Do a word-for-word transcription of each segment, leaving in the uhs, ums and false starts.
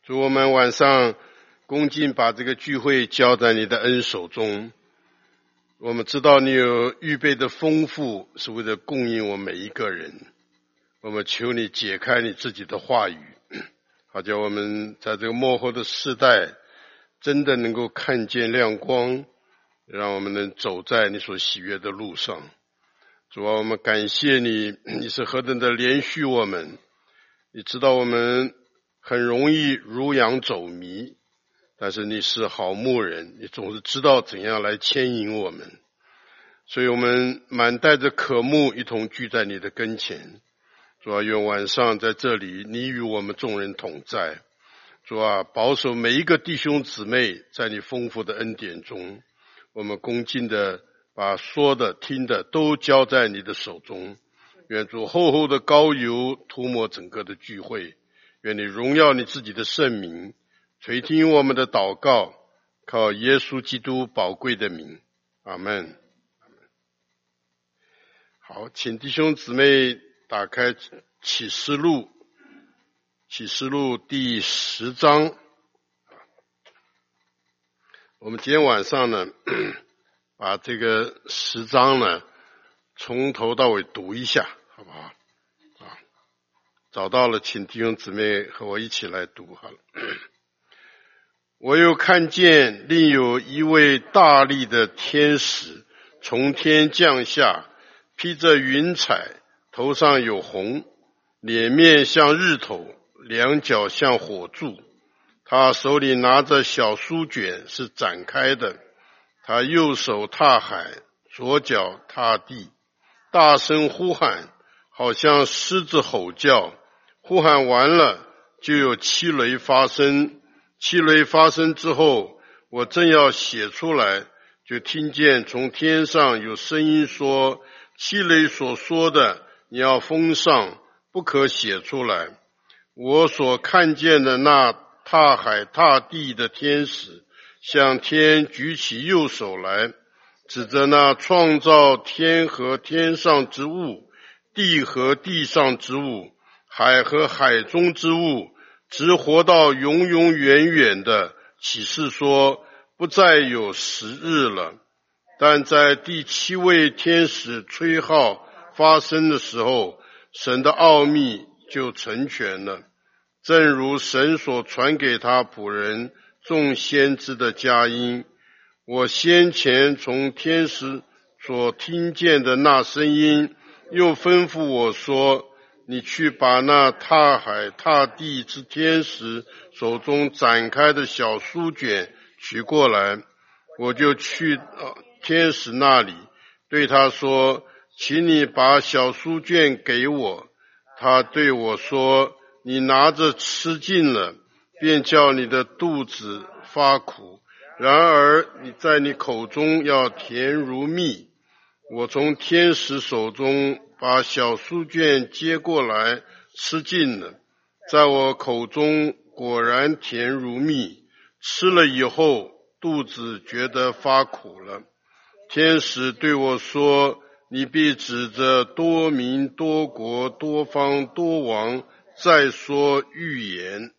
主，我们晚上恭敬把这个聚会交在你的恩手中。我们知道你有预备的丰富，是为了供应我们每一个人。我们求你解开你自己的话语，好叫我们在这个末后的世代真的能够看见亮光，让我们能走在你所喜悦的路上。主啊，我们感谢你，你是何等的怜恤我们。你知道我们很容易如羊走迷，但是你是好牧人，你总是知道怎样来牵引我们。所以我们满带着渴慕一同聚在你的跟前。主啊，愿晚上在这里你与我们众人同在。主啊，保守每一个弟兄姊妹在你丰富的恩典中。我们恭敬的把说的听的都交在你的手中。愿主厚厚的膏油涂抹整个的聚会。愿你荣耀你自己的圣名，垂听我们的祷告，靠耶稣基督宝贵的名，阿们。好，请弟兄姊妹打开启示录，启示录第十章。我们今天晚上呢，把这个十章呢从头到尾读一下，好不好？找到了，请弟兄姊妹和我一起来读好了。我又看见另有一位大力的天使从天降下，披着云彩，头上有红，脸面像日头，两脚像火柱。他手里拿着小书卷，是展开的。他右手踏海，左脚踏地，大声呼喊，好像狮子吼叫。呼喊完了，就有七雷发生。七雷发生之后，我正要写出来，就听见从天上有声音说，七雷所说的你要封上，不可写出来。我所看见的那踏海踏地的天使，向天举起右手来，指着那创造天和天上之物，地和地上之物，海和海中之物，直活到永永远远的，启示说不再有时日了。但在第七位天使吹号发生的时候，神的奥秘就成全了，正如神所传给他仆人众先知的佳音。我先前从天使所听见的那声音，又吩咐我说，你去把那踏海踏地之天使手中展开的小书卷取过来。我就去天使那里，对他说，请你把小书卷给我。他对我说，你拿着吃尽了，便叫你的肚子发苦，然而你在你口中要甜如蜜。我从天使手中把小书卷接过来，吃尽了，在我口中果然甜如蜜。吃了以后，肚子觉得发苦了。天使对我说，你必指着多民多国多方多王再说预言。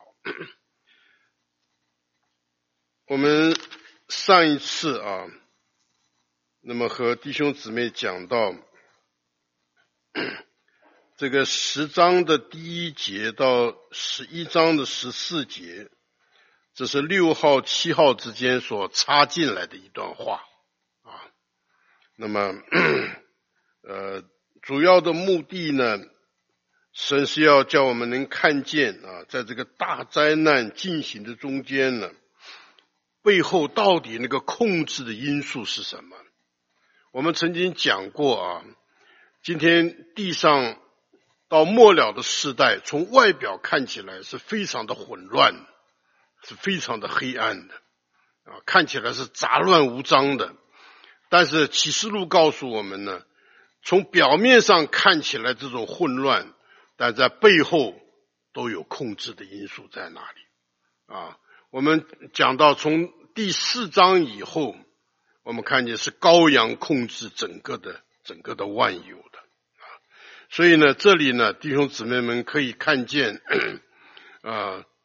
我们上一次啊，那么和弟兄姊妹讲到这个十章的第一节到十一章的十四节，这是六号七号之间所插进来的一段话啊。那么呃，主要的目的呢，神是要叫我们能看见啊，在这个大灾难进行的中间呢，背后到底那个控制的因素是什么？我们曾经讲过啊，今天地上到末了的世代，从外表看起来是非常的混乱，是非常的黑暗的啊，看起来是杂乱无章的。但是启示录告诉我们呢，从表面上看起来这种混乱，但在背后都有控制的因素在那里啊。我们讲到从第四章以后，我们看见是羔羊控制整个的整个的万有的啊。所以呢，这里呢，弟兄姊妹们可以看见啊，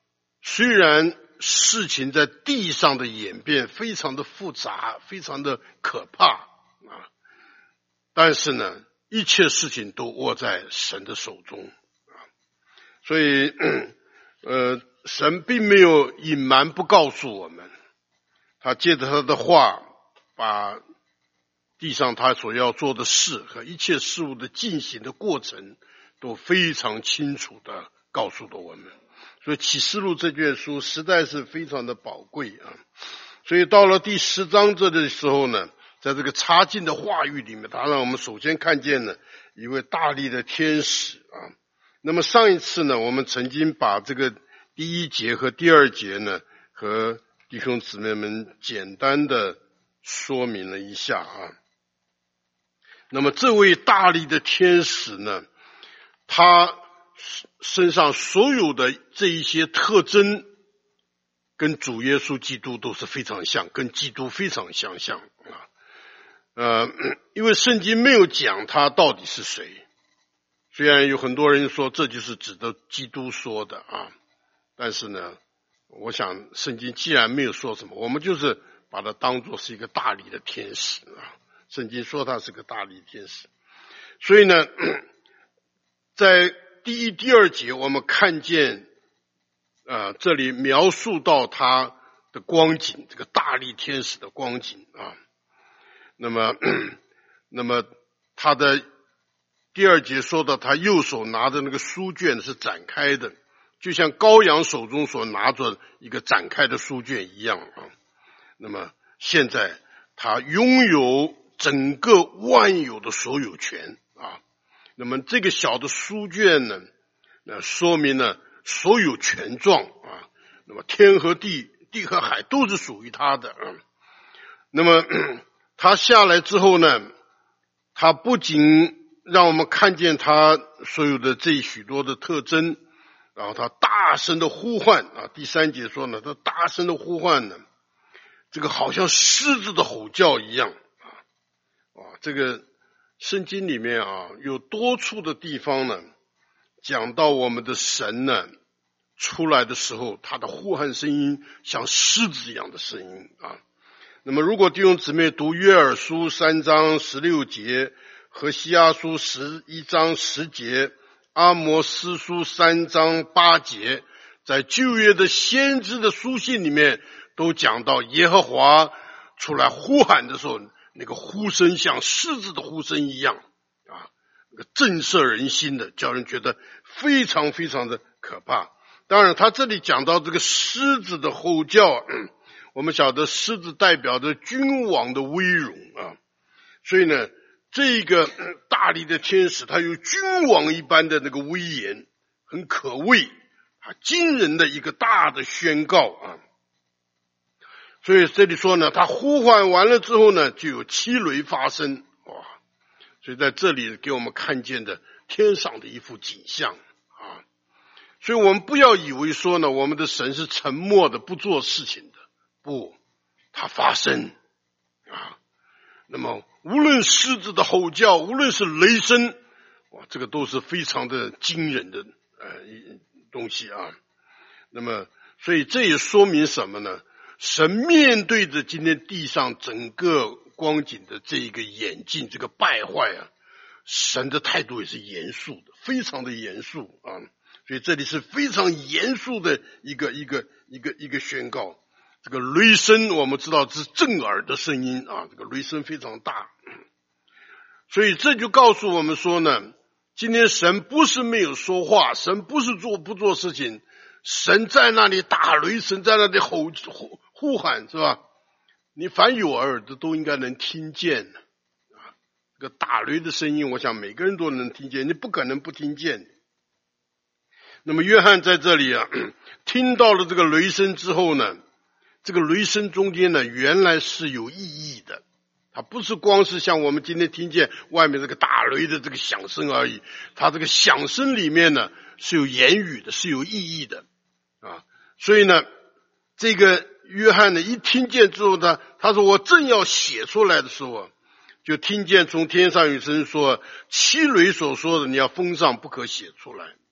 虽然事情在地上的演变非常的复杂，非常的可怕啊，但是呢，一切事情都握在神的手中啊，所以呃，神并没有隐瞒不告诉我们，他借着他的话，把地上他所要做的事和一切事物的进行的过程都非常清楚的告诉了我们。所以启示录这卷书实在是非常的宝贵啊。所以到了第十章这的时候呢，在这个插进的话语里面，它让我们首先看见了一位大力的天使啊。那么上一次呢，我们曾经把这个第一节和第二节呢，和弟兄姊妹们简单的说明了一下啊。那么这位大力的天使呢，他身上所有的这一些特征跟主耶稣基督都是非常像，跟基督非常相像啊。呃，因为圣经没有讲他到底是谁，虽然有很多人说这就是指的基督说的啊，但是呢，我想圣经既然没有说什么，我们就是把它当作是一个大力的天使啊。圣经说他是个大力天使，所以呢，在第一、第二节我们看见呃，这里描述到他的光景，这个大力天使的光景啊。那么那么他的第二节说到他右手拿着那个书卷是展开的，就像羔羊手中所拿着一个展开的书卷一样啊。那么现在他拥有整个万有的所有权啊。那么这个小的书卷呢，那说明了所有权状啊。那么天和地，地和海都是属于他的啊。那么他下来之后呢，他不仅让我们看见他所有的这许多的特征，然后他大声的呼唤啊。第三节说呢，他大声的呼唤呢，这个好像狮子的吼叫一样啊。啊，这个圣经里面啊，有多处的地方呢，讲到我们的神呢出来的时候，他的呼喊声音像狮子一样的声音啊。那么如果弟兄姊妹读约珥书三章十六节，何西阿书十一章十节，阿摩司书三章八节，在旧约的先知的书信里面都讲到耶和华出来呼喊的时候，那个呼声像狮子的呼声一样啊，那个震慑人心的，叫人觉得非常非常的可怕。当然他这里讲到这个狮子的吼叫，我们晓得狮子代表着君王的威荣啊，所以呢，这个大力的天使他有君王一般的那个威严，很可畏啊，惊人的一个大的宣告啊。所以这里说呢，他呼唤完了之后呢，就有七雷发生，哇！所以在这里给我们看见的天上的一幅景象啊。所以我们不要以为说呢，我们的神是沉默的不做事情的，不，它发生啊。那么无论狮子的吼叫，无论是雷声，哇，这个都是非常的惊人的呃东西啊。那么所以这也说明什么呢？神面对着今天地上整个光景的这一个演进，这个败坏啊，神的态度也是严肃的，非常的严肃啊。所以这里是非常严肃的一个一个一个一个宣告。这个雷声我们知道是震耳的声音啊，这个雷声非常大。所以这就告诉我们说呢，今天神不是没有说话，神不是做不做事情，神在那里打雷，神在那里吼呼呼喊，是吧？你凡有耳的都应该能听见啊。这个打雷的声音，我想每个人都能听见，你不可能不听见。那么约翰在这里啊，听到了这个雷声之后呢，这个雷声中间呢，原来是有意义的。它不是光是像我们今天听见外面这个打雷的这个响声而已，它这个响声里面呢是有言语的，是有意义的啊。所以呢，这个约翰呢一听见之后呢，他说我正要写出来的时候，就听见从天上有声说，七雷所说的你要封上，不可写出来。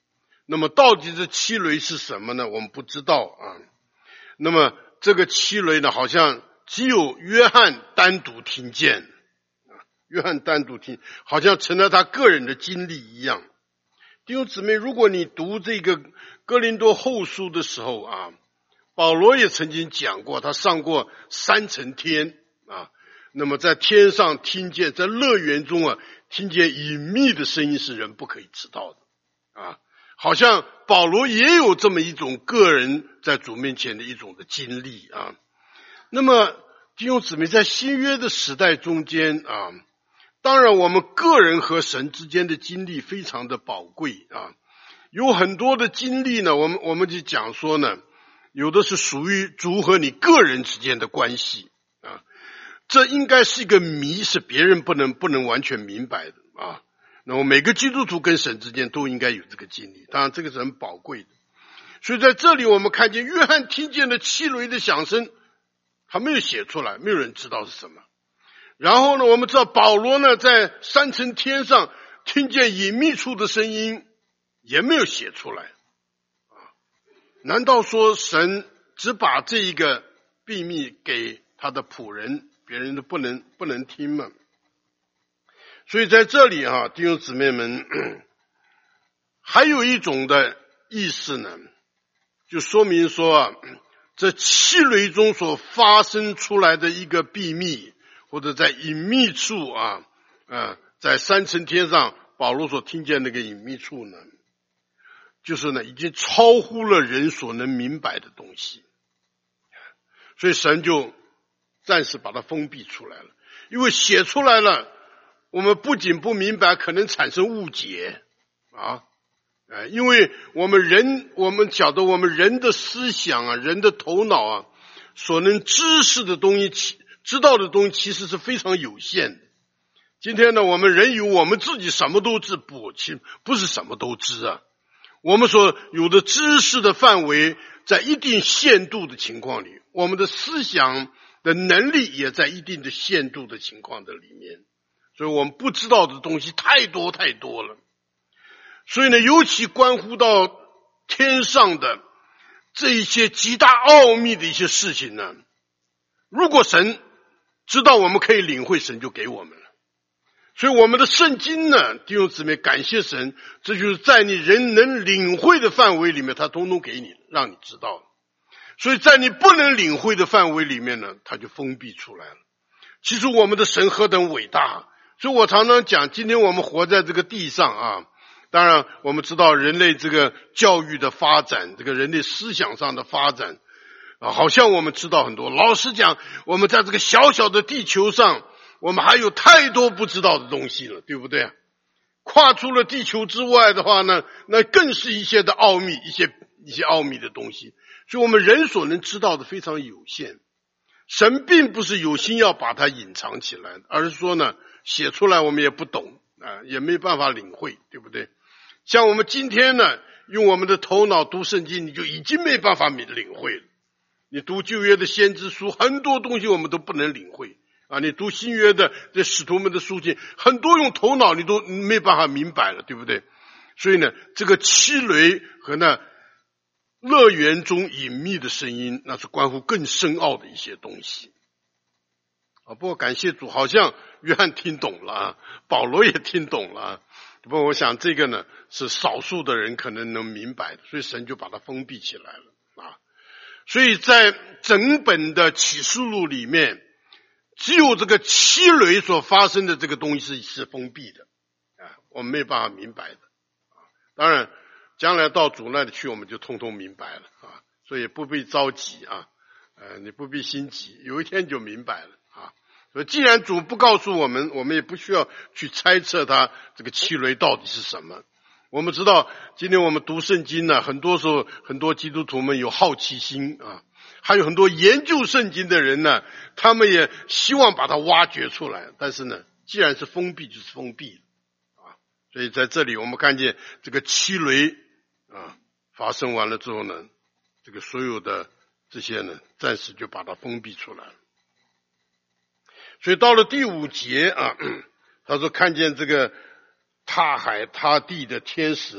那么到底这七雷是什么呢？我们不知道啊。那么这个七雷呢，好像只有约翰单独听见，约翰单独听，好像成了他个人的经历一样。弟兄姊妹，如果你读这个哥林多后书的时候啊，保罗也曾经讲过，他上过三层天啊，那么在天上听见，在乐园中啊，听见隐秘的声音是人不可以知道的啊。好像保罗也有这么一种个人在主面前的一种的经历啊。那么弟兄姊妹，在新约的时代中间啊，当然我们个人和神之间的经历非常的宝贵啊，有很多的经历呢，我们我们就讲说呢，有的是属于主和你个人之间的关系啊，这应该是一个谜，是别人不能不能完全明白的啊。那么每个基督徒跟神之间都应该有这个经历，当然这个是很宝贵的。所以在这里我们看见约翰听见了七雷的响声，他没有写出来，没有人知道是什么。然后呢，我们知道保罗呢在三层天上听见隐秘处的声音，也没有写出来啊。难道说神只把这一个秘密给他的仆人，别人都不能不能听吗？所以在这里啊，弟兄姊妹们，还有一种的意思呢，就说明说啊，这七雷中所发生出来的一个秘密，或者在隐秘处啊，啊，在三层天上保罗所听见那个隐秘处呢，就是呢已经超乎了人所能明白的东西，所以神就暂时把它封闭出来了，因为写出来了，我们不仅不明白，可能产生误解啊。呃，因为我们人，我们晓得我们人的思想啊，人的头脑啊，所能知识的东西，知道的东西其实是非常有限的。今天呢，我们人以为我们自己什么都知，不，其实不是什么都知啊。我们所有的知识的范围，在一定限度的情况里，我们的思想的能力也在一定的限度的情况的里面，所以我们不知道的东西太多太多了。所以呢，尤其关乎到天上的这一些极大奥秘的一些事情呢，如果神知道我们可以领会，神就给我们了。所以我们的圣经呢，弟兄姊妹，感谢神，这就是在你人能领会的范围里面，他通通给你，让你知道了。所以在你不能领会的范围里面呢，他就封闭出来了。其实我们的神何等伟大，所以我常常讲，今天我们活在这个地上啊，当然我们知道人类这个教育的发展，这个人类思想上的发展啊，好像我们知道很多。老实讲，我们在这个小小的地球上，我们还有太多不知道的东西了，对不对啊？跨出了地球之外的话呢，那更是一些的奥秘，一些一些奥秘的东西。所以我们人所能知道的非常有限。神并不是有心要把它隐藏起来，而是说呢，写出来我们也不懂啊，也没办法领会，对不对？像我们今天呢，用我们的头脑读圣经，你就已经没办法领会了。你读旧约的先知书，很多东西我们都不能领会啊。你读新约的这使徒们的书信，很多用头脑你都没办法明白了，对不对？所以呢，这个七雷和那乐园中隐秘的声音，那是关乎更深奥的一些东西啊。不过感谢主，好像约翰听懂了啊，保罗也听懂了啊。不过我想这个呢，是少数的人可能能明白的，所以神就把它封闭起来了啊。所以在整本的启示录里面，只有这个七雷所发生的这个东西是是封闭的啊，我们没有办法明白的啊。当然将来到主那里去，我们就通通明白了啊，所以不必着急啊，呃，你不必心急，有一天就明白了啊。所以既然主不告诉我们，我们也不需要去猜测他这个七雷到底是什么。我们知道，今天我们读圣经呢，很多时候很多基督徒们有好奇心啊，还有很多研究圣经的人呢，他们也希望把它挖掘出来。但是呢，既然是封闭，就是封闭啊。所以在这里我们看见这个七雷啊发生完了之后呢，这个所有的这些呢，暂时就把它封闭出来了。所以到了第五节啊，他说看见这个踏海踏地的天使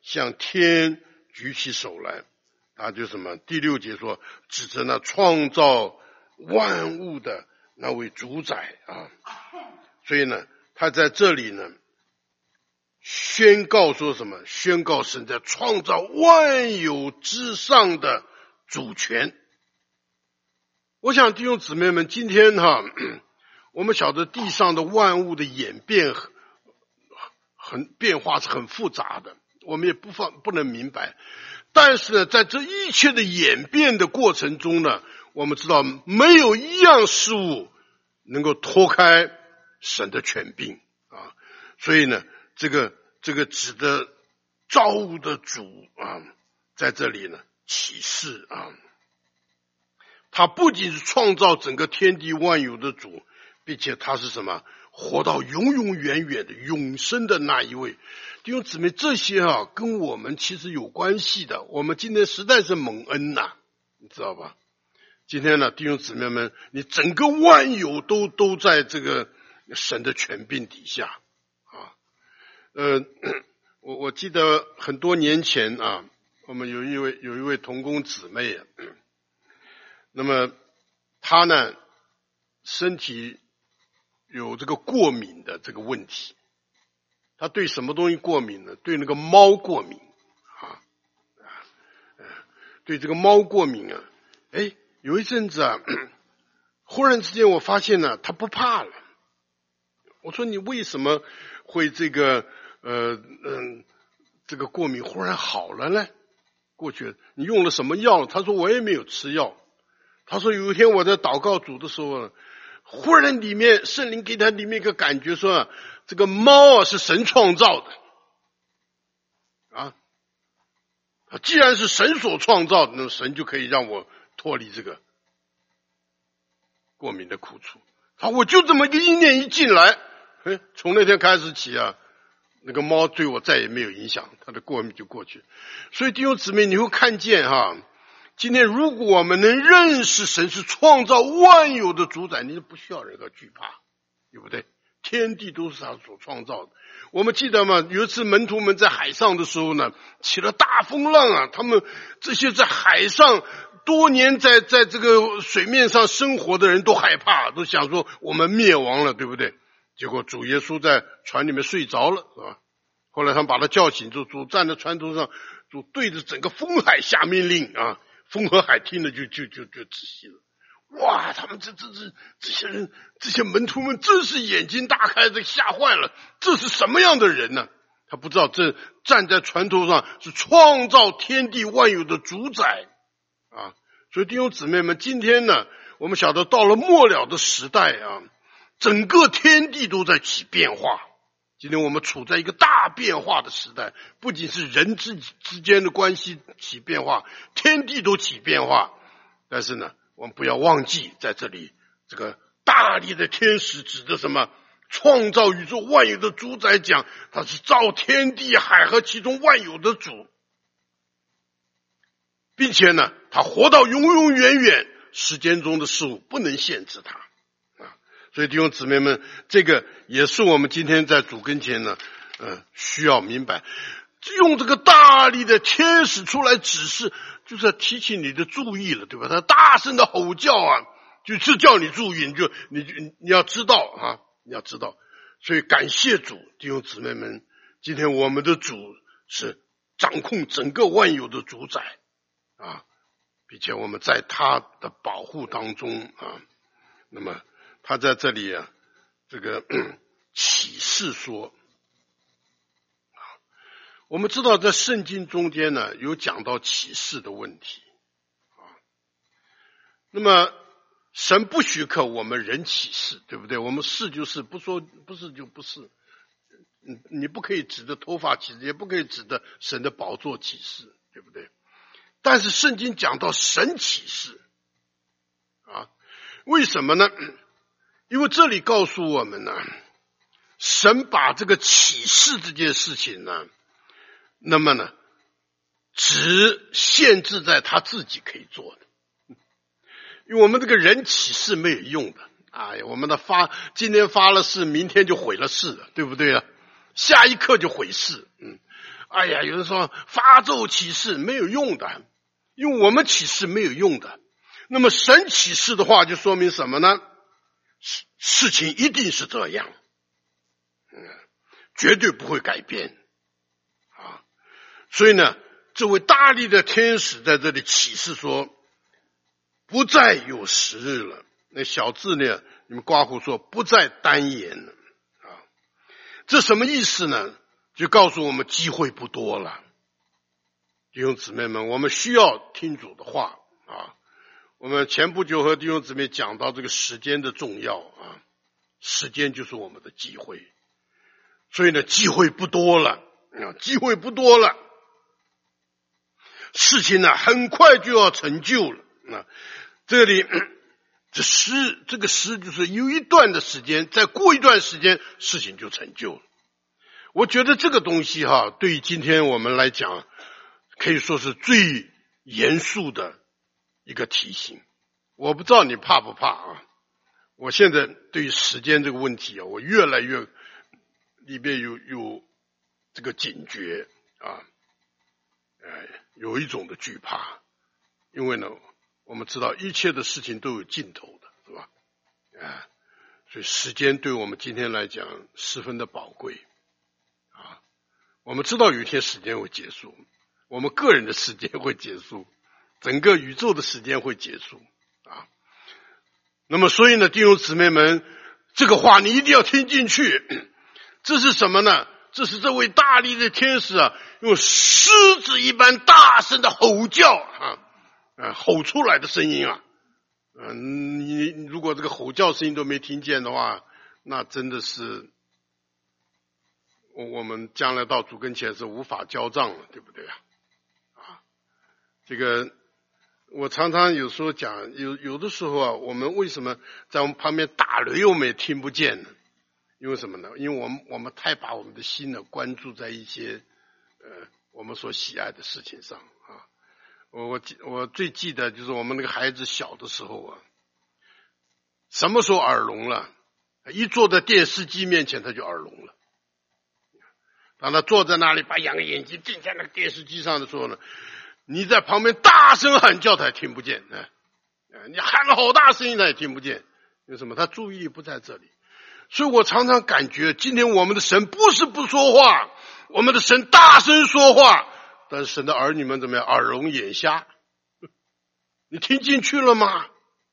向天举起手来。他就什么？第六节说，指着那创造万物的那位主宰啊。所以呢，他在这里呢，宣告说什么？宣告神在创造万有之上的主权。我想弟兄姊妹们，今天哈，我们晓得地上的万物的演变很很变化是很复杂的，我们也不放不能明白。但是呢，在这一切的演变的过程中呢，我们知道没有一样事物能够脱开神的权柄啊。所以呢，这个这个指的造物的主啊，在这里呢启示啊。他不仅是创造整个天地万有的主，并且他是什么？活到永永远远的永生的那一位。弟兄姊妹，这些啊跟我们其实有关系的。我们今天实在是蒙恩呐、啊，你知道吧？今天呢，弟兄姊妹们，你整个万有都都在这个神的权柄底下啊。呃，我我记得很多年前啊，我们有一位有一位同工姊妹啊。那么他呢，身体有这个过敏的这个问题。他对什么东西过敏呢？对那个猫过敏啊，对这个猫过敏啊。哎，有一阵子啊，忽然之间我发现呢，他不怕了。我说你为什么会这个呃嗯这个过敏忽然好了呢？过去你用了什么药？他说我也没有吃药。他说有一天我在祷告主的时候，忽然里面圣灵给他里面一个感觉说，这个猫啊是神创造的啊，既然是神所创造的，那神就可以让我脱离这个过敏的苦楚。好，我就这么一个意念一进来，哎，从那天开始起啊，那个猫对我再也没有影响，它的过敏就过去。所以弟兄姊妹，你会看见哈。今天如果我们能认识神是创造万有的主宰，你就不需要任何惧怕，对不对？天地都是他所创造的。我们记得吗？有一次门徒们在海上的时候呢，起了大风浪啊，他们这些在海上多年在在这个水面上生活的人都害怕，都想说我们灭亡了，对不对？结果主耶稣在船里面睡着了，是吧？后来他们把他叫醒，就主站在船头上，主对着整个风海下命令啊。风和海听了就就就就窒息了。哇，他们这这这这些人，这些门徒们真是眼睛大开，这吓坏了。这是什么样的人呢？他不知道这站在船头上是创造天地万有的主宰啊！所以弟兄姊妹们，今天呢，我们晓得到了末了的时代啊，整个天地都在起变化。今天我们处在一个大变化的时代，不仅是人之之间的关系起变化，天地都起变化。但是呢，我们不要忘记，在这里这个大力的天使指的什么？创造宇宙万有的主宰讲，他是造天地海和其中万有的主，并且呢，他活到永永远远，时间中的事物不能限制他。所以弟兄姊妹们，这个也是我们今天在主跟前呢，呃，需要明白，用这个大力的天使出来指示，就是要提起你的注意了，对吧？他大声的吼叫啊，就是叫你注意，你就你你要知道啊，你要知道。所以感谢主，弟兄姊妹们，今天我们的主是掌控整个万有的主宰啊，并且我们在他的保护当中啊，那么。他在这里啊，这个启示说，我们知道在圣经中间呢，有讲到启示的问题啊。那么神不许可我们人启示，对不对？我们是就是，不说不是就不是。你不可以指着头发启示，也不可以指着神的宝座启示，对不对？但是圣经讲到神启示啊，为什么呢？因为这里告诉我们呢，神把这个启示这件事情呢，那么呢，只限制在他自己可以做的。因为我们这个人启示没有用的，哎呀，我们的发今天发了誓，明天就毁了誓了，对不对啊？下一刻就毁誓，嗯， 哎呀，有人说发咒启示没有用的，因为我们启示没有用的。那么神启示的话，就说明什么呢？事事情一定是这样，嗯，绝对不会改变啊。所以呢，这位大力的天使在这里启示说，不再有时日了。那小字呢，你们刮胡说不再单言了啊。这什么意思呢？就告诉我们机会不多了。弟兄姊妹们，我们需要听主的话啊。我们前不久和弟兄姊妹讲到这个时间的重要啊，时间就是我们的机会，所以呢，机会不多了啊，机会不多了，事情呢很快就要成就了啊。这里这时这个时就是有一段的时间，再过一段时间，事情就成就了。我觉得这个东西哈，对于今天我们来讲，可以说是最严肃的一个提醒。我不知道你怕不怕啊？我现在对于时间这个问题啊，我越来越里边有有这个警觉啊，呃，有一种的惧怕，因为呢，我们知道一切的事情都有尽头的，是吧？啊，所以时间对我们今天来讲十分的宝贵啊。我们知道有一天时间会结束，我们个人的时间会结束，整个宇宙的时间会结束啊。那么所以呢，弟兄姊妹们，这个话你一定要听进去。这是什么呢？这是这位大力的天使啊，用狮子一般大声的吼叫啊，啊，吼出来的声音啊，嗯、啊，你如果这个吼叫声音都没听见的话，那真的是我我们将来到主跟前是无法交账了，对不对啊？啊，这个我常常有时候讲，有有的时候啊，我们为什么在我们旁边打雷我们也听不见呢？因为什么呢？因为我们我们太把我们的心呢关注在一些呃我们所喜爱的事情上啊。我我我最记得就是我们那个孩子小的时候啊，什么时候耳聋了？一坐在电视机面前他就耳聋了。当他坐在那里把两个眼睛定在那个电视机上的时候呢，你在旁边大声喊叫他也听不见，哎，你喊了好大声音他也听不见，为什么？他注意力不在这里。所以我常常感觉今天我们的神不是不说话，我们的神大声说话，但是神的儿女们怎么样？耳聋眼瞎，你听进去了吗？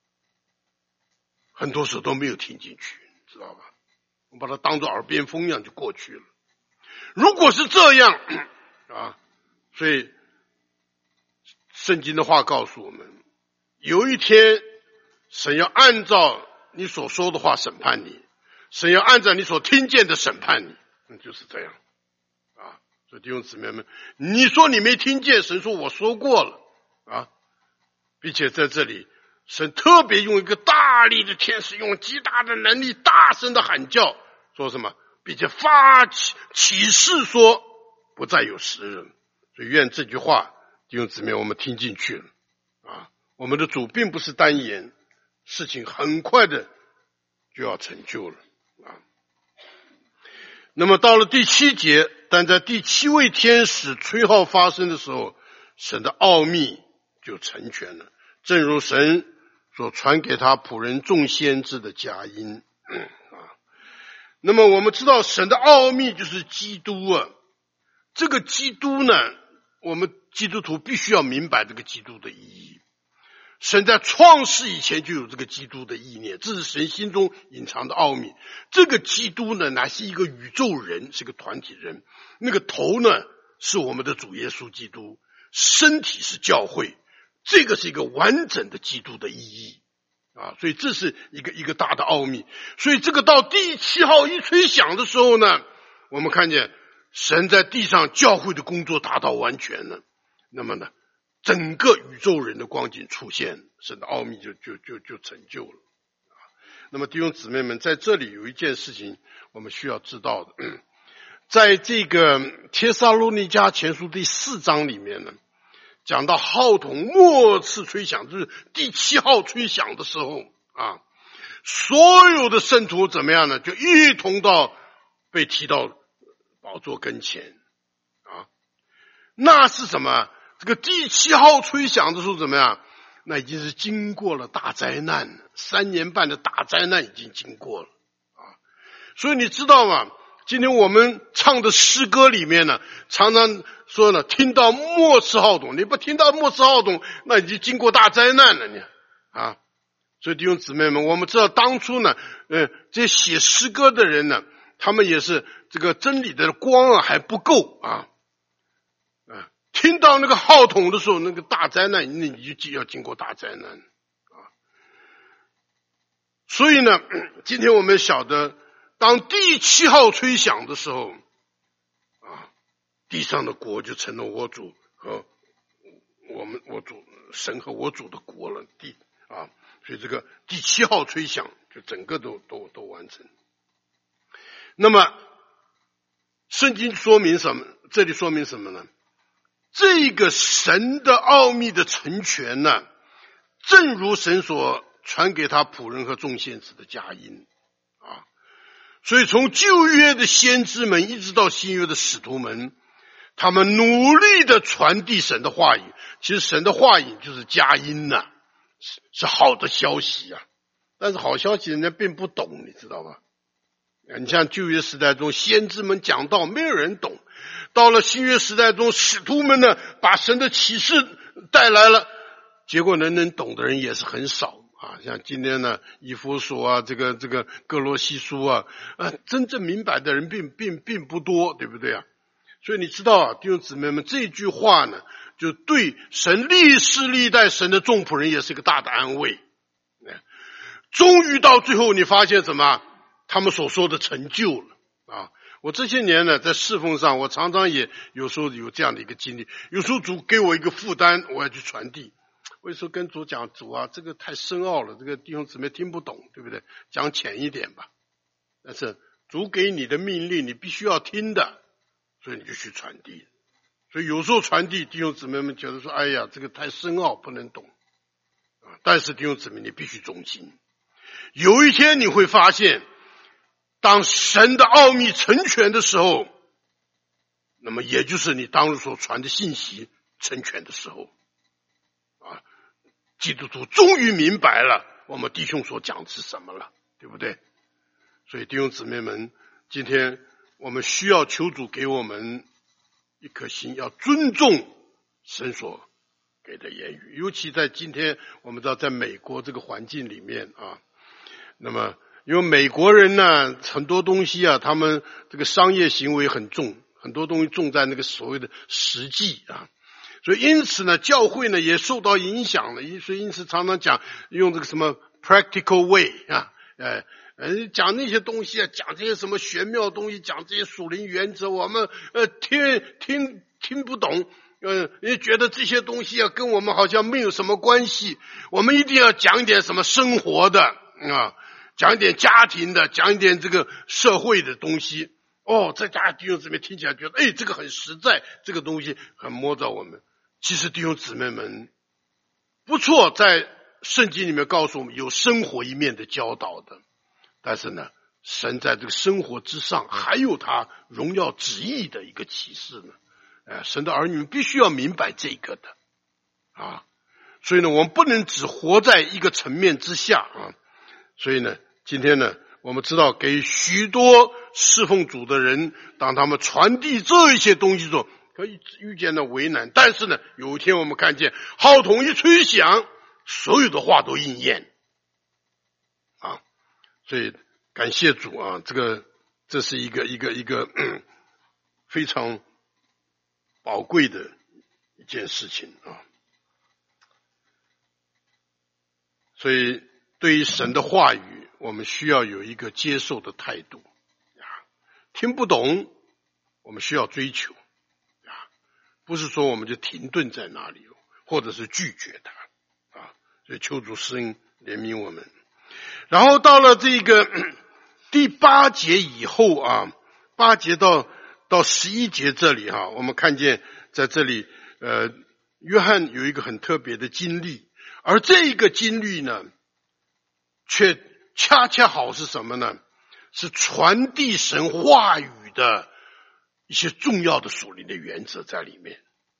很多时候都没有听进去，知道吧？我把它当作耳边风一样就过去了。如果是这样啊，所以圣经的话告诉我们，有一天神要按照你所说的话审判你，神要按照你所听见的审判你，那就是这样啊。所以弟兄姊妹们，你说你没听见，神说我说过了啊，并且在这里神特别用一个大力的天使，用极大的能力大声的喊叫，说什么？并且发起启示说不再有时日。所以愿这句话弟兄姊妹我们听进去了啊。我们的主并不是单言，事情很快的就要成就了啊。那么到了第七节，但在第七位天使吹号发生的时候，神的奥秘就成全了，正如神所传给他仆人众先知的佳音啊。那么我们知道神的奥秘就是基督啊，这个基督呢，我们基督徒必须要明白这个基督的意义。神在创世以前就有这个基督的意念，这是神心中隐藏的奥秘。这个基督呢，乃是一个宇宙人，是个团体人，那个头呢是我们的主耶稣基督，身体是教会，这个是一个完整的基督的意义啊，所以这是一个一个大的奥秘。所以这个到第七号一吹响的时候呢，我们看见神在地上教会的工作达到完全了，那么呢整个宇宙人的光景出现，神的奥秘就就就就成就了。那么弟兄姊妹们，在这里有一件事情我们需要知道的，在这个帖撒罗尼迦前书第四章里面呢，讲到号筒末次吹响，就是第七号吹响的时候啊，所有的圣徒怎么样呢？就一同到被提到宝座跟前啊， 那是什么？这个第七号吹响的时候怎么样？那已经是经过了大灾难了，三年半的大灾难已经经过了啊！所以你知道吗？今天我们唱的诗歌里面呢，常常说呢，听到末世号筒，你不听到末世号筒，那已经经过大灾难了，你啊！所以弟兄姊妹们，我们知道当初呢，呃，这些写诗歌的人呢，他们也是这个真理的光啊还不够啊啊！听到那个号筒的时候，那个大灾难，那你就要经过大灾难啊！所以呢，今天我们晓得。当第七号吹响的时候，啊，地上的国就成了我主和我们我主神和我主的国了。地啊，所以这个第七号吹响，就整个都都都完成。那么，圣经说明什么？这里说明什么呢？这个神的奥秘的成全呢，正如神所传给他仆人和众先知的佳音啊。所以从旧约的先知们一直到新约的使徒们，他们努力的传递神的话语。其实神的话语就是佳音呐、啊，是好的消息啊。但是好消息人家并不懂，你知道吧？你像旧约时代中先知们讲道，没有人懂。到了新约时代中，使徒们呢把神的启示带来了，结果人能懂的人也是很少。啊，像今天呢，以弗所啊，这个这个哥罗西书啊，啊，真正明白的人并并并不多，对不对啊？所以你知道啊，弟兄姊妹们，这句话呢，就对神历世历代神的众仆人也是一个大的安慰。终于到最后，你发现什么？他们所说的成就了啊！我这些年呢，在侍奉上，我常常也有时候有这样的一个经历，有时候主给我一个负担，我要去传递。我有时候跟主讲，主啊，这个太深奥了，这个弟兄姊妹听不懂，对不对？讲浅一点吧。但是主给你的命令，你必须要听的，所以你就去传递。所以有时候传递，弟兄姊妹们觉得说，哎呀，这个太深奥，不能懂啊。但是弟兄姊妹，你必须忠心。有一天你会发现，当神的奥秘成全的时候，那么也就是你当日所传的信息成全的时候。基督徒终于明白了我们弟兄所讲的是什么了，对不对？所以弟兄姊妹们，今天我们需要求主给我们一颗心，要尊重神所给的言语。尤其在今天我们知道在美国这个环境里面啊，那么因为美国人呢，很多东西啊，他们这个商业行为很重，很多东西重在那个所谓的实际啊。所以因此呢，教会呢也受到影响了，所以因此常常讲用这个什么 practical way 啊，呃呃讲那些东西啊，讲这些什么玄妙的东西，讲这些属灵原则，我们呃听听听不懂，呃也觉得这些东西啊跟我们好像没有什么关系，我们一定要讲一点什么生活的啊，讲一点家庭的，讲一点这个社会的东西。哦，在家弟兄姊妹听起来觉得，哎，这个很实在，这个东西很摸着我们。其实弟兄姊妹们不错，在圣经里面告诉我们有生活一面的教导的，但是呢，神在这个生活之上还有他荣耀旨意的一个启示呢。呃，神的儿女们必须要明白这个的啊，所以呢，我们不能只活在一个层面之下啊。所以呢，今天呢，我们知道给许多侍奉主的人，当他们传递这一些东西的时候，可以遇见了为难，但是呢，有一天我们看见号筒一吹响，所有的话都应验啊！所以感谢主啊，这个这是一个一个一个非常宝贵的一件事情啊！所以对于神的话语，我们需要有一个接受的态度啊！听不懂，我们需要追求。不是说我们就停顿在那里，或者是拒绝他啊！所以求主施恩怜悯我们。然后到了这个第八节以后啊，八节到到十一节这里哈、啊，我们看见在这里呃，约翰有一个很特别的经历，而这一个经历呢，却恰恰好是什么呢？是传递神话语的一些重要的属灵的原则在里面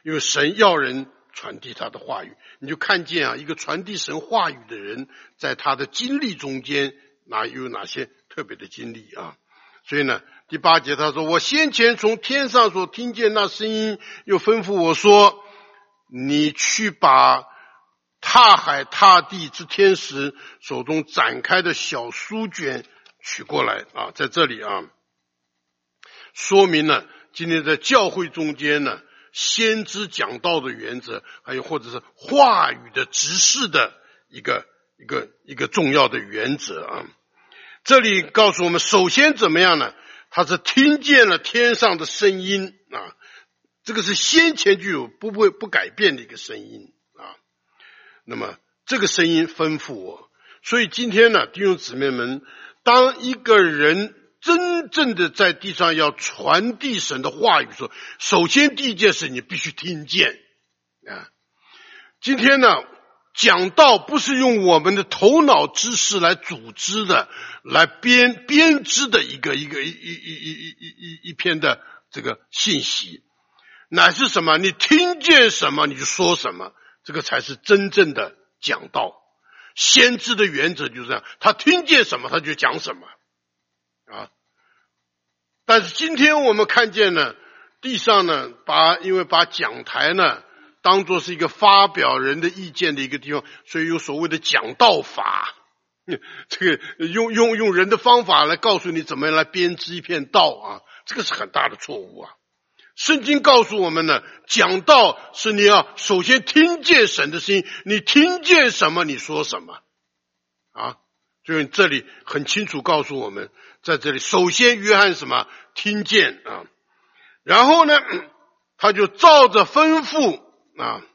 因为神要人传递他的话语，你就看见啊，一个传递神话语的人，在他的经历中间，哪有哪些特别的经历啊？所以呢，第八节他说：“我先前从天上所听见那声音，又吩咐我说，你去把踏海踏地之天使手中展开的小书卷取过来啊。”在这里啊，说明了今天在教会中间呢，先知讲道的原则，还有或者是话语的执事的一个一个一个重要的原则啊。这里告诉我们，首先怎么样呢？他是听见了天上的声音啊，这个是先前就有不会不改变的一个声音啊。那么这个声音吩咐我，所以今天呢，弟兄姊妹们，当一个人真正的在地上要传递神的话语的时候，首先第一件事你必须听见啊。今天呢，讲道不是用我们的头脑知识来组织的，来编编织的一个一个一一一一一一篇的这个信息，乃是什么？你听见什么你就说什么，这个才是真正的讲道。先知的原则就是这样，他听见什么他就讲什么啊。但是今天我们看见呢，地上呢，把因为把讲台呢当作是一个发表人的意见的一个地方，所以有所谓的讲道法，这个用用用人的方法来告诉你怎么样来编织一片道啊，这个是很大的错误啊。圣经告诉我们呢，讲道是你要首先听见神的声音，你听见什么你说什么啊。所以这里很清楚告诉我们，在这里首先约翰什么听见啊，然后呢他就照着吩咐啊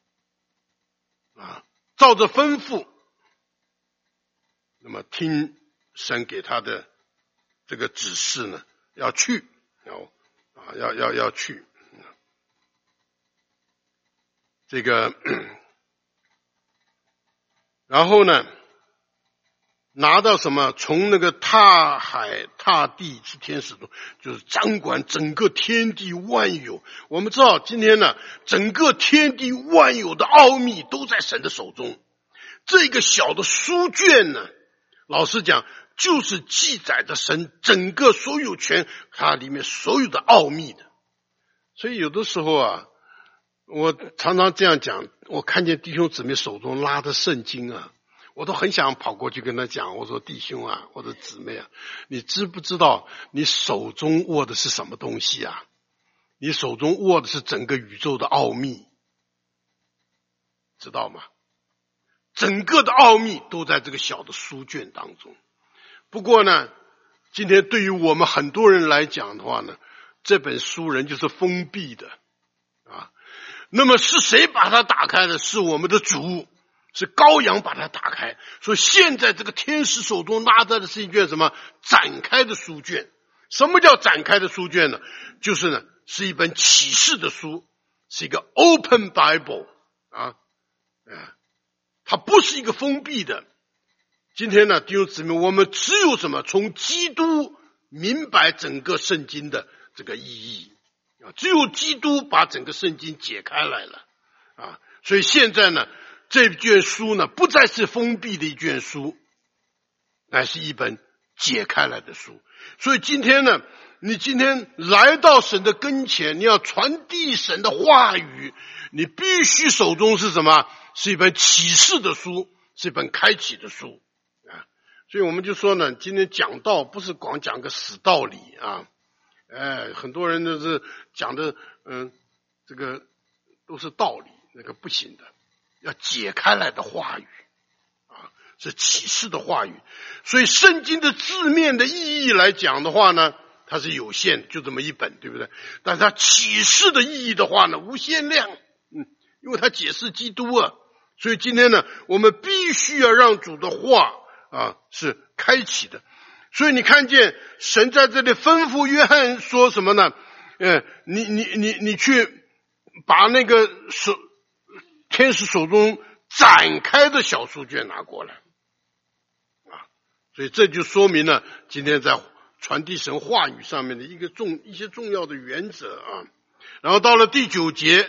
啊，照着吩咐，那么听神给他的这个指示呢，要去，要啊要要要去，这个，然后呢，拿到什么？从那个踏海踏地之天使中，就是掌管整个天地万有。我们知道今天呢，整个天地万有的奥秘都在神的手中。这个小的书卷呢，老实讲，就是记载着神整个所有权，它里面所有的奥秘的。所以有的时候啊，我常常这样讲，我看见弟兄姊妹手中拉着圣经啊，我都很想跑过去跟他讲，我说弟兄啊，或者姊妹啊，你知不知道你手中握的是什么东西啊？你手中握的是整个宇宙的奥秘，知道吗？整个的奥秘都在这个小的书卷当中。不过呢，今天对于我们很多人来讲的话呢，这本书人就是封闭的啊。那么是谁把它打开的？是我们的主，是羔羊把它打开。所以现在这个天使手中拿着的是一卷什么？展开的书卷。什么叫展开的书卷呢？就是呢，是一本启示的书，是一个 open Bible 啊，啊，它不是一个封闭的。今天呢，弟兄姊妹，我们只有什么？从基督明白整个圣经的这个意义啊，只有基督把整个圣经解开来了啊。所以现在呢，这卷书呢，不再是封闭的一卷书，乃是一本解开来的书。所以今天呢，你今天来到神的跟前，你要传递神的话语，你必须手中是什么？是一本启示的书，是一本开启的书啊。所以我们就说呢，今天讲道不是光讲个死道理啊，哎，很多人都是讲的，嗯，这个都是道理，那个不行的，要解开来的话语啊，是启示的话语。所以圣经的字面的意义来讲的话呢，它是有限，就这么一本，对不对？但是它启示的意义的话呢，无限量，嗯，因为它解释基督啊。所以今天呢，我们必须要让主的话啊是开启的。所以你看见神在这里吩咐约翰说什么呢？呃，你你你你去把那个手天使手中展开的小书卷拿过来啊。所以这就说明了今天在传递神话语上面的一个重一些重要的原则啊。然后到了第九节，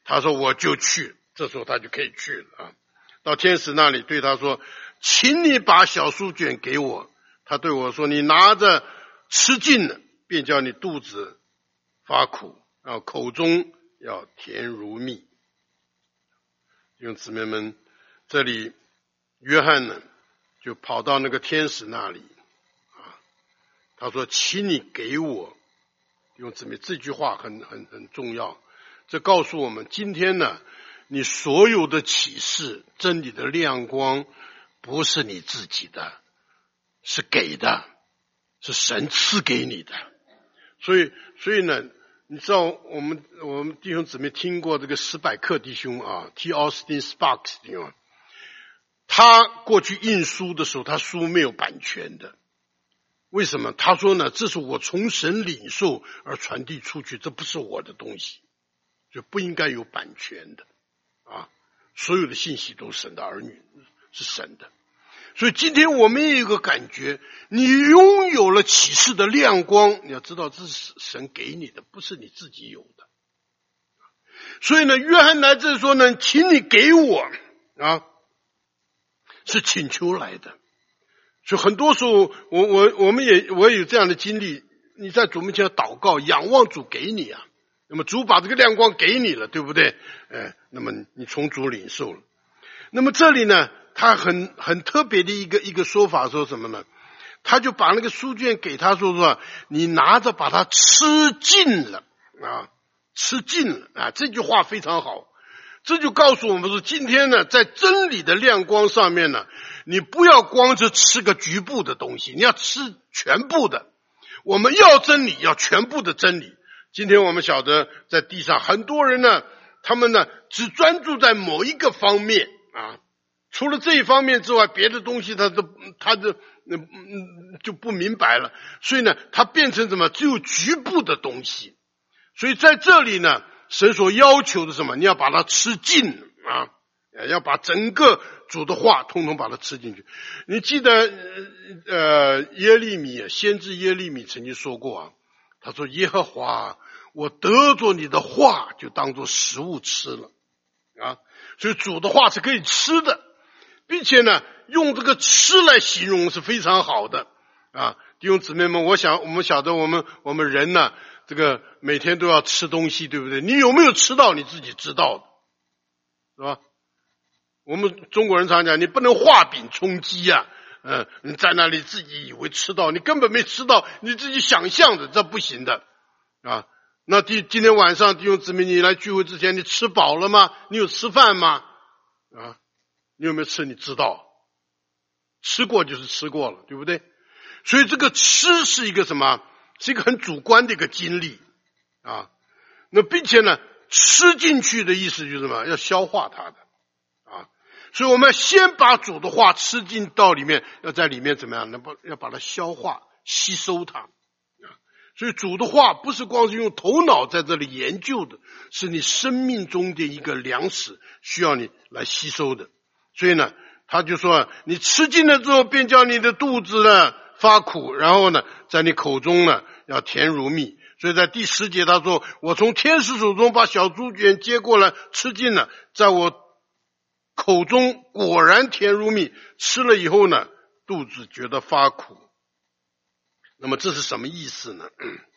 他说我就去，这时候他就可以去了啊。到天使那里对他说，请你把小书卷给我。他对我说，你拿着吃尽了，便叫你肚子发苦，然后口中要甜如蜜。弟兄姊妹们，这里约翰呢就跑到那个天使那里啊，他说请你给我。弟兄姊妹，这句话很很很重要，这告诉我们今天呢，你所有的启示真理的亮光不是你自己的，是给的，是神赐给你的。所以所以呢，你知道我们我们弟兄姊妹听过这个史百克弟兄啊 T. Austin Sparks 弟兄，他过去印书的时候，他书没有版权的。为什么？他说呢，这是我从神领受而传递出去，这不是我的东西，就不应该有版权的啊！所有的信息都是神的儿女，是神的。所以今天我们也有一个感觉，你拥有了启示的亮光，你要知道这是神给你的，不是你自己有的。所以呢，约翰来这说呢，请你给我啊，是请求来的。所以很多时候，我我我们也我也有这样的经历，你在主面前祷告，仰望主给你啊，那么主把这个亮光给你了，对不对？哎，那么你从主领受了。那么这里呢，他很很特别的一个一个说法，说什么呢？他就把那个书卷给他说说，你拿着把它吃尽了啊，吃尽了啊，这句话非常好。这就告诉我们说，今天呢，在真理的亮光上面呢，你不要光是吃个局部的东西，你要吃全部的。我们要真理，要全部的真理。今天我们晓得，在地上很多人呢，他们呢只专注在某一个方面啊，除了这一方面之外，别的东西他都他的嗯嗯就不明白了。所以呢，他变成什么？只有局部的东西。所以在这里呢，神所要求的什么？你要把它吃尽啊，要把整个主的话通通把它吃进去。你记得呃耶利米先知耶利米曾经说过啊，他说耶和华，我得着你的话就当作食物吃了啊。所以主的话是可以吃的，并且呢用这个吃来形容是非常好的啊。弟兄姊妹们，我想我们晓得我们我们人呢，这个每天都要吃东西，对不对？你有没有吃到你自己知道的，是吧？我们中国人常讲，你不能画饼充饥啊，嗯，你在那里自己以为吃到，你根本没吃到，你自己想象的，这不行的啊。那今今天晚上弟兄姊妹，你来聚会之前，你吃饱了吗？你有吃饭吗？啊，你有没有吃？你知道，吃过就是吃过了，对不对？所以这个吃是一个什么？是一个很主观的一个经历啊。那并且呢，吃进去的意思就是什么？要消化它的啊。所以我们要先把主的话吃进到里面，要在里面怎么样？能把要把它消化吸收它啊。所以主的话不是光是用头脑在这里研究的，是你生命中的一个粮食，需要你来吸收的。所以呢，他就说，你吃进了之后，便叫你的肚子呢发苦，然后呢，在你口中呢要甜如蜜。所以在第十节他说，我从天使手中把小猪卷接过来吃尽了，在我口中果然甜如蜜，吃了以后呢，肚子觉得发苦。那么这是什么意思呢？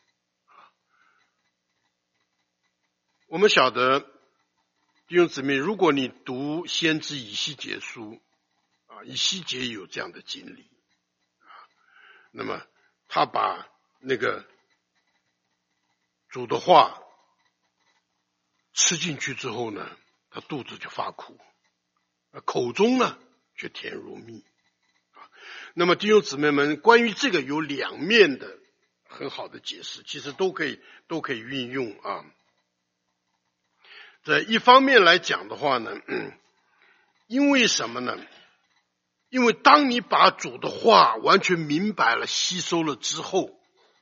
我们晓得弟兄姊妹，如果你读先知以西结书啊，以西结有这样的经历啊，那么他把那个主的话吃进去之后呢，他肚子就发苦，口中呢却甜如蜜。那么弟兄姊妹们，关于这个有两面的很好的解释，其实都可以都可以运用啊。在一方面来讲的话呢，嗯，因为什么呢？因为当你把主的话完全明白了、吸收了之后，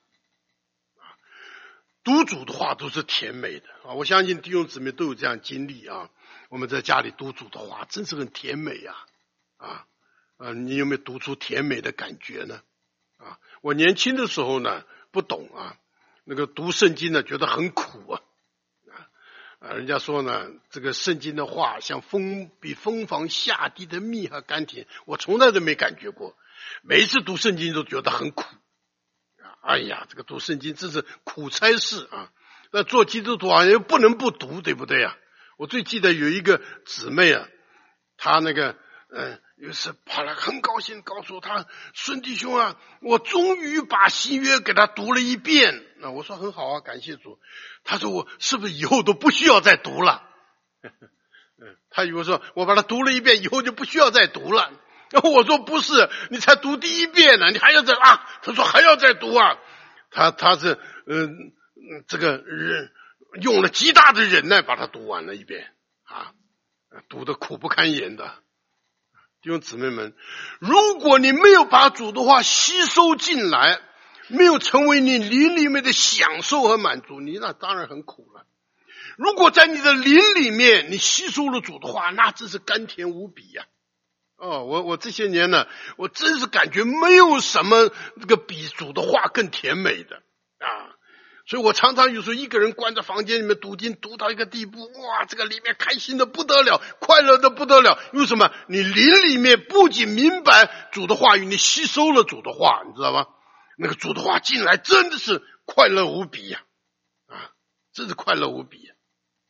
读主的话都是甜美的啊！我相信弟兄姊妹都有这样经历啊。我们在家里读主的话，真是很甜美呀！啊啊，你有没有读出甜美的感觉呢？啊，我年轻的时候呢，不懂啊，那个读圣经呢，觉得很苦啊， 啊，人家说呢，这个圣经的话像风比蜂房下地的蜜和甘甜，我从来都没感觉过。每一次读圣经都觉得很苦。哎呀，这个读圣经真是苦差事啊！那做基督徒啊，又不能不读，对不对啊？我最记得有一个姊妹啊，她那个嗯，有一次跑来很高兴告诉他，孙弟兄啊，我终于把新约给他读了一遍。那我说很好啊，感谢主。他说我是不是以后都不需要再读了？他以为说我把它读了一遍以后就不需要再读了。我说不是，你才读第一遍呢，你还要再啊？他说还要再读啊。他他是嗯、呃、这个人用了极大的忍耐把它读完了一遍啊，读得苦不堪言的。弟兄姊妹们，如果你没有把主的话吸收进来，没有成为你灵里面的享受和满足，你那当然很苦了。如果在你的灵里面你吸收了主的话，那真是甘甜无比呀、啊！哦，我我这些年呢，我真是感觉没有什么这个比主的话更甜美的啊！所以我常常有时候一个人关在房间里面读经，读到一个地步，哇，这个里面开心的不得了，快乐的不得了。为什么？你灵里面不仅明白主的话语，你吸收了主的话，你知道吗？那个主的话进来真的是快乐无比呀、啊！啊，真是快乐无比、啊。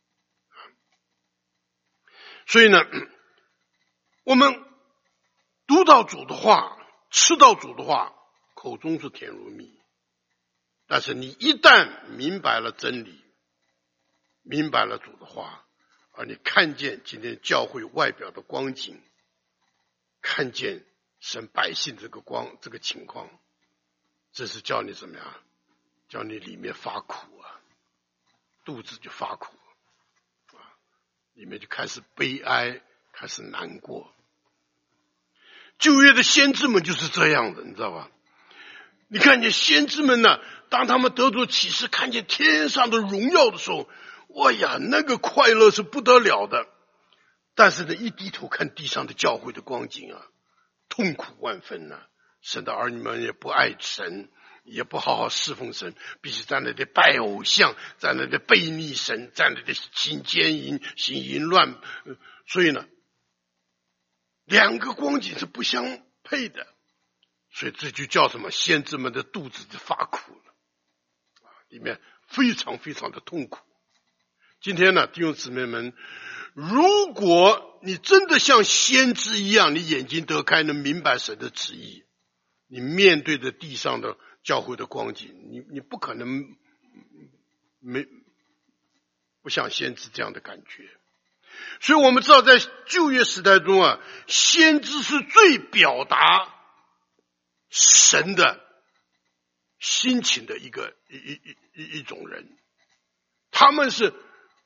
所以呢，我们读到主的话，吃到主的话，口中是甜如蜜。但是你一旦明白了真理，明白了主的话，而你看见今天教会外表的光景，看见神百姓这个光这个情况，这是叫你怎么样？叫你里面发苦啊，肚子就发苦啊，里面就开始悲哀，开始难过。旧约的先知们就是这样的，你知道吧？你看见先知们呢，当他们得着启示，看见天上的荣耀的时候，哇呀，那个快乐是不得了的。但是呢，一低头看地上的教会的光景啊，痛苦万分啊！神的儿女们也不爱神，也不好好侍奉神，必须在那里拜偶像，在那里背逆神，在那里行奸淫、行淫乱。所以呢，两个光景是不相配的。所以这就叫什么？先知们的肚子就发苦了，里面非常非常的痛苦。今天呢，弟兄姊妹们，如果你真的像先知一样，你眼睛得开，能明白神的旨意，你面对着地上的教会的光景，你你不可能没不像先知这样的感觉。所以我们知道，在旧约时代中啊，先知是最表达神的心情的一个一一一一种人。他们是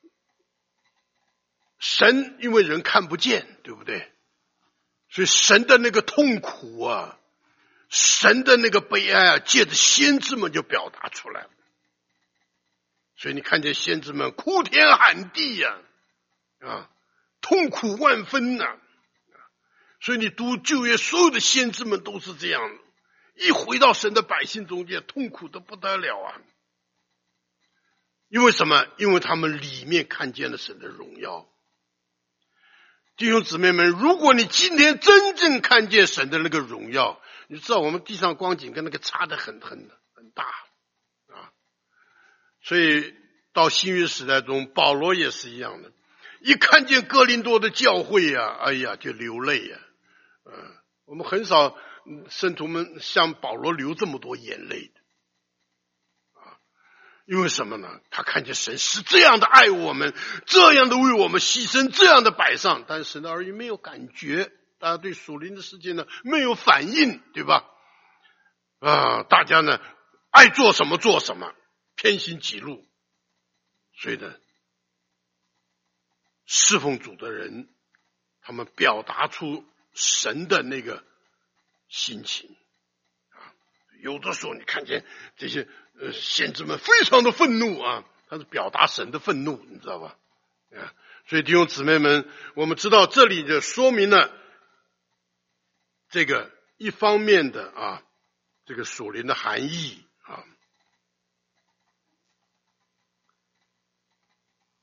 神，因为人看不见，对不对？所以神的那个痛苦啊，神的那个悲哀啊，借着先知们就表达出来了。所以你看见先知们哭天喊地呀、啊，啊，痛苦万分呐、啊。所以你读旧约，所有的先知们都是这样的。一回到神的百姓中间，痛苦的不得了啊！因为什么？因为他们里面看见了神的荣耀。弟兄姊妹们，如果你今天真正看见神的那个荣耀，你知道我们地上光景跟那个差得很很很大啊！所以到新约时代中，保罗也是一样的，一看见哥林多的教会啊，哎呀，就流泪呀、啊！嗯，我们很少圣徒们像保罗流这么多眼泪的啊，因为什么呢？他看见神是这样的爱我们，这样的为我们牺牲，这样的摆上，但是神的儿女没有感觉，大家对属灵的世界呢没有反应，对吧？啊，大家呢爱做什么做什么，偏行己路，所以呢，侍奉主的人，他们表达出神的那个心情啊，有的时候你看见这些呃先知们非常的愤怒啊，他是表达神的愤怒，你知道吧？啊，所以弟兄姊妹们，我们知道这里就说明了这个一方面的啊，这个属灵的含义啊。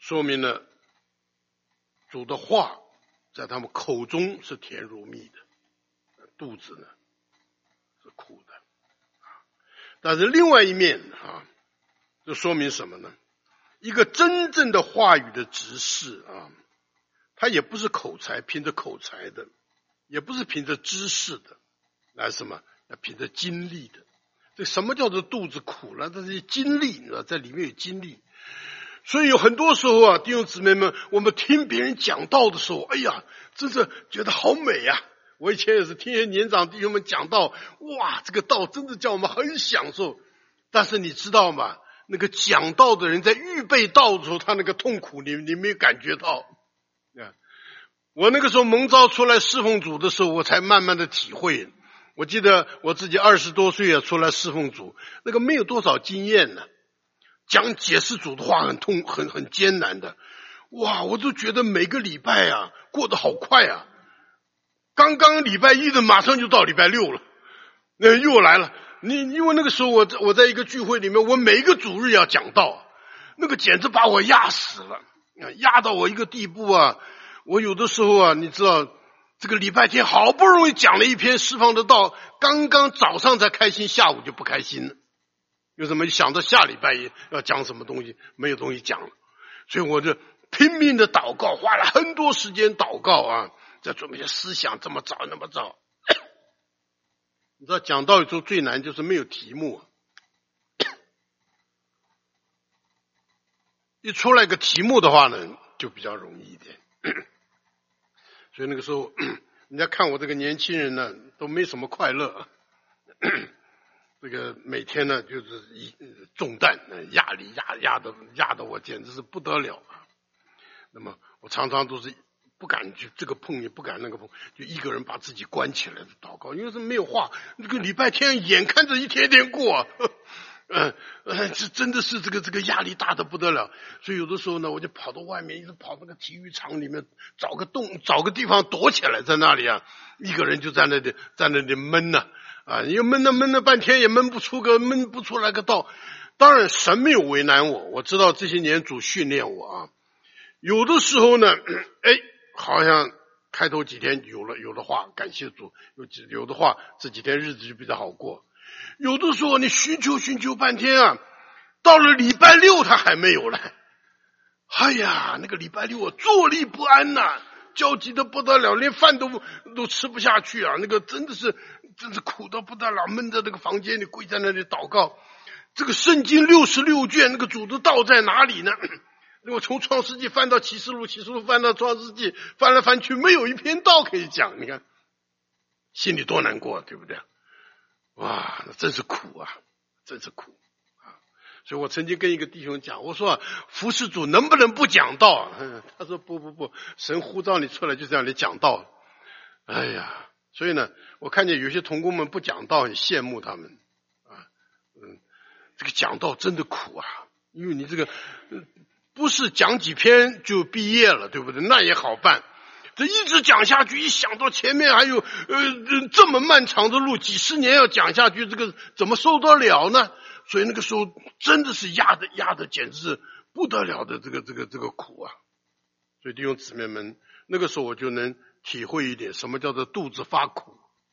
说明了主的话在他们口中是甜如蜜的，肚子呢是苦的。但是另外一面啊，就说明什么呢？一个真正的话语的执事啊，他也不是口才，凭着口才的，也不是凭着知识的，来什么？要凭着经历的。这什么叫做肚子苦了？这是经历，你知道，在里面有经历。所以有很多时候啊，弟兄姊妹们，我们听别人讲道的时候，哎呀，真是觉得好美啊！我以前也是听些年长弟兄们讲道，哇，这个道真的叫我们很享受。但是你知道吗？那个讲道的人在预备道的时候，他那个痛苦，你你没有感觉到？我那个时候蒙召出来侍奉主的时候，我才慢慢的体会。我记得我自己二十多岁啊，出来侍奉主，那个没有多少经验呢。讲解释主的话很痛，很很艰难的。哇，我都觉得每个礼拜啊过得好快啊！刚刚礼拜一的，马上就到礼拜六了，那又来了。你因为那个时候我我在一个聚会里面，我每一个主日要讲道，那个简直把我压死了，压到我一个地步啊！我有的时候啊，你知道，这个礼拜天好不容易讲了一篇释放的道，刚刚早上才开心，下午就不开心了。有什么想到下礼拜要讲什么东西，没有东西讲了，所以我就拼命的祷告，花了很多时间祷告啊，在准备思想这么找那么找。你知道讲道的时候最难就是没有题目，一出来个题目的话呢，就比较容易一点。所以那个时候，人家看我这个年轻人呢，都没什么快乐。这个每天呢，就是一重担、压力压压的压的我简直是不得了啊。那么我常常都是不敢去这个碰，也不敢那个碰，就一个人把自己关起来祷告，因为是没有话。那个礼拜天眼看着一天天过，嗯呃，这真的是这个这个压力大的不得了。所以有的时候呢，我就跑到外面，一直跑那个体育场里面，找个洞，找个地方躲起来，在那里啊，一个人就在那里在那里闷呢。啊，因为闷了闷了半天也闷不出个闷不出来个道。当然神没有为难我，我知道这些年主训练我啊。有的时候呢，哎，好像开头几天有了有了话，感谢主，有有的话这几天日子就比较好过。有的时候你寻求寻求半天啊，到了礼拜六他还没有来。哎呀，那个礼拜六我坐立不安呐、啊，焦急的不得了，连饭都都吃不下去啊！那个真的是真是苦的不得了，闷在那个房间里跪在那里祷告。这个圣经六十六卷，那个主的道在哪里呢？我从创世纪翻到启示录，启示录翻到创世纪，翻来翻去没有一篇道可以讲。你看心里多难过，对不对？哇，那真是苦啊，真是苦啊！所以我曾经跟一个弟兄讲，我说服侍主能不能不讲道？嗯，他说不不不，神呼召你出来就是让你讲道。哎呀，所以呢，我看见有些同工们不讲道，很羡慕他们啊。嗯，这个讲道真的苦啊，因为你这个不是讲几篇就毕业了，对不对？那也好办。这一直讲下去，一想到前面还有呃这么漫长的路，几十年要讲下去，这个怎么受得了呢？所以那个时候真的是压的压的简直是不得了的这个这个这个苦啊！所以弟兄姊妹们，那个时候我就能体会一点什么叫做肚子发苦。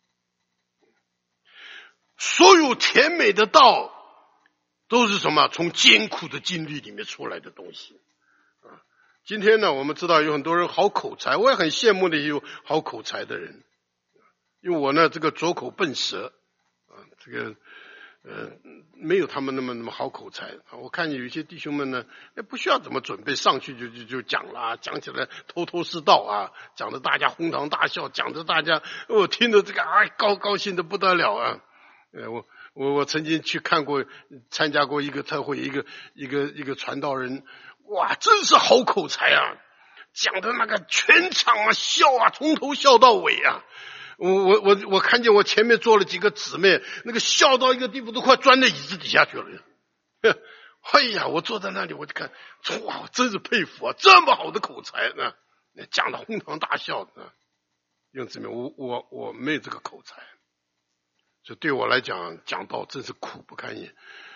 所有甜美的道都是什么？从艰苦的经历里面出来的东西。今天呢，我们知道有很多人好口才，我也很羡慕那些有好口才的人，因为我呢这个拙口笨舌啊，这个呃没有他们那么那么好口才。我看有一些弟兄们呢，也不需要怎么准备，上去就就就讲了，讲起来头头是道啊，讲得大家哄堂大笑，讲得大家我听着这个啊高高兴的不得了啊。呃，我我我曾经去看过参加过一个特会，一个一个一个传道人。哇，真是好口才啊！讲的那个全场啊笑啊，从头笑到尾啊！我我我我看见我前面坐了几个姊妹，那个笑到一个地步都快钻在椅子底下去了。哎呀，我坐在那里我就看，哇，真是佩服啊！这么好的口才呢，讲的哄堂大笑的。用姊妹，我我我没有这个口才，所以对我来讲讲道真是苦不堪言。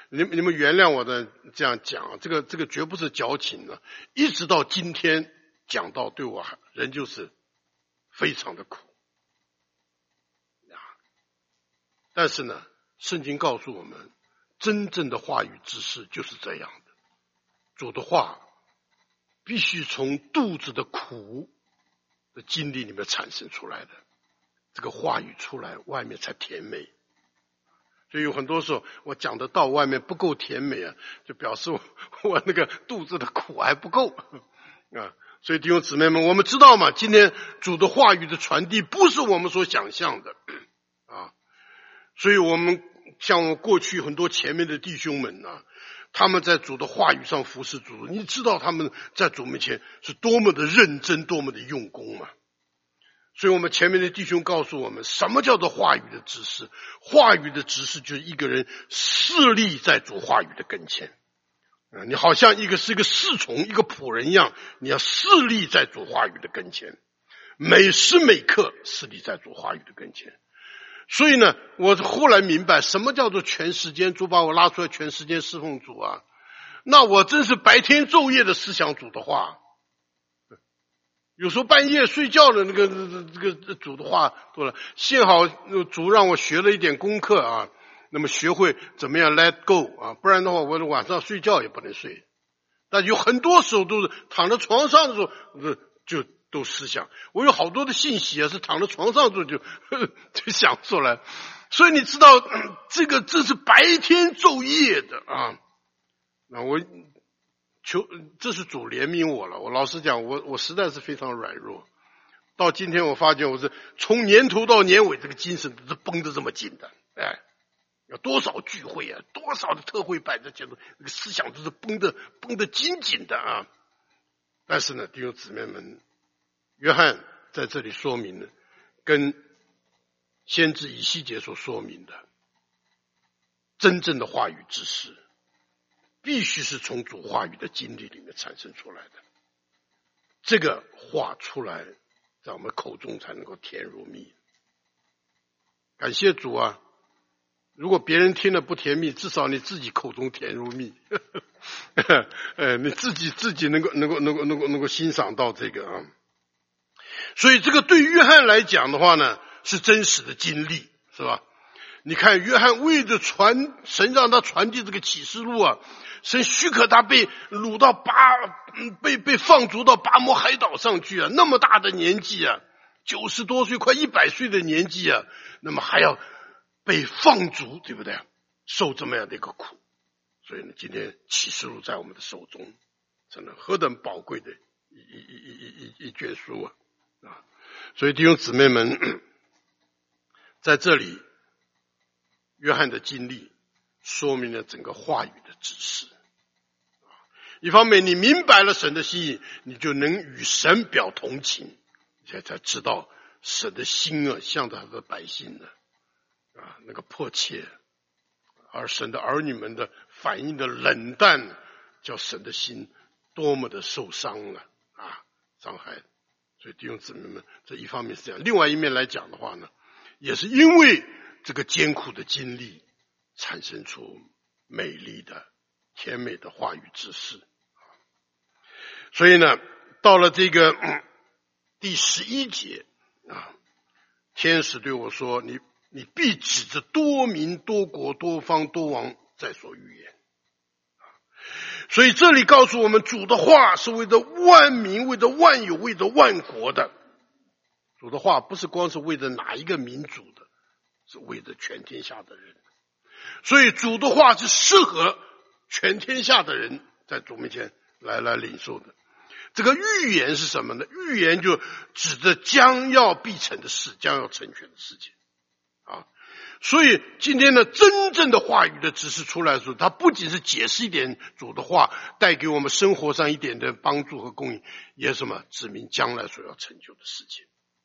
你你们原谅我的这样讲，这个这个绝不是矫情的，一直到今天讲到对我仍旧是非常的苦啊。但是呢，圣经告诉我们，真正的话语知识就是这样的，主的话必须从肚子的苦的经历里面产生出来的，这个话语出来，外面才甜美。所以有很多时候我讲的到外面不够甜美啊，就表示我我那个肚子的苦还不够啊。所以弟兄姊妹们，我们知道嘛，今天主的话语的传递不是我们所想象的啊。所以我们像过去很多前面的弟兄们啊，他们在主的话语上服侍主，你知道他们在主面前是多么的认真，多么的用功嘛。所以我们前面的弟兄告诉我们，什么叫做话语的知识？话语的知识就是一个人侍立在主话语的跟前，你好像一个是一个侍从，一个仆人一样，你要侍立在主话语的跟前，每时每刻侍立在主话语的跟前。所以呢，我后来明白什么叫做全时间，主把我拉出来全时间侍奉主啊，那我真是白天昼夜的思想主的话。有时候半夜睡觉的那个这个主的话多了，幸好主让我学了一点功课啊，那么学会怎么样 let go 啊，不然的话我晚上睡觉也不能睡。但有很多时候都是躺在床上的时候就就都思想，我有好多的信息啊是躺在床上就就就想出来，所以你知道这个这是白天昼夜的啊。那我求，这是主怜悯我了。我老实讲，我我实在是非常软弱。到今天我发现我是从年头到年尾，这个精神都是绷得这么紧的。哎，有多少聚会啊，多少的特会摆在前头，这个思想都是绷得绷得紧紧的啊。但是呢，弟兄姊妹们，约翰在这里说明了，跟先知以西结所说明的，真正的话语知识必须是从主话语的经历里面产生出来的，这个话出来在我们口中才能够甜如蜜。感谢主啊，如果别人听了不甜蜜，至少你自己口中甜如蜜呃，你自己自己能够能够能够能够能够欣赏到这个啊。所以这个对约翰来讲的话呢，是真实的经历，是吧？你看约翰为着传神让他传递这个启示录啊，神许可他被掳到巴被被放逐到巴摩海岛上去啊，那么大的年纪啊，九十多岁快一百岁的年纪啊，那么还要被放逐，对不对？受这么样的一个苦。所以呢，今天启示录在我们的手中，真的何等宝贵的一一一一一一卷书啊！啊，所以弟兄姊妹们，在这里约翰的经历说明了整个话语的指示。一方面你明白了神的心意，你就能与神表同情，才才知道神的心啊，向着他的百姓呢啊那个迫切，而神的儿女们的反应的冷淡，叫神的心多么的受伤了啊，伤害。所以弟兄姊妹们，这一方面是这样，另外一面来讲的话呢，也是因为这个艰苦的经历，产生出美丽的甜美的话语知识。所以呢，到了这个、嗯、第十一节啊，天使对我说，你你必指着多民多国多方多王在所预言。所以这里告诉我们，主的话是为着万民，为着万有，为着万国的。主的话不是光是为着哪一个民族的，是为着全天下的人。所以主的话是适合全天下的人在主面前来来领受的。这个预言是什么呢？预言就指着将要必成的事，将要成全的事情啊。所以今天呢，真正的话语的指示出来的时候，它不仅是解释一点主的话，带给我们生活上一点的帮助和供应，也是什么？指明将来所要成就的事情。